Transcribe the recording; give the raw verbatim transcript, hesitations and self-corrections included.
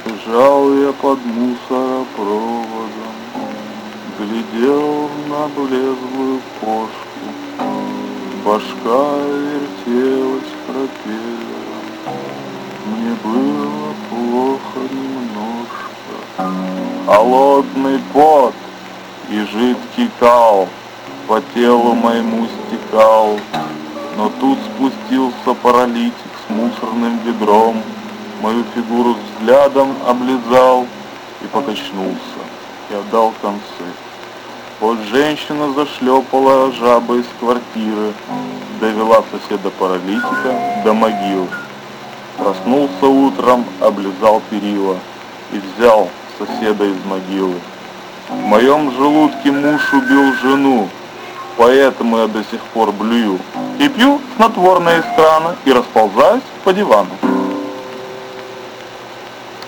Лежал я под мусоропроводом, глядел на облезлую кошку. Башка вертелась пропеллером, мне было плохо немножко. Холодный пот и жидкий кал по телу моему стекал. Но тут спустился паралитик с мусорным ведром, мою фигуру взглядом облизал и покачнулся, и отдал концы. Вот женщина зашлепала жабой из квартиры, довела соседа-паралитика до могилы. Проснулся утром, облизал перила и взял соседа из могилы. В моем желудке муж убил жену, поэтому я до сих пор блюю. И пью снотворное из крана и расползаюсь по дивану.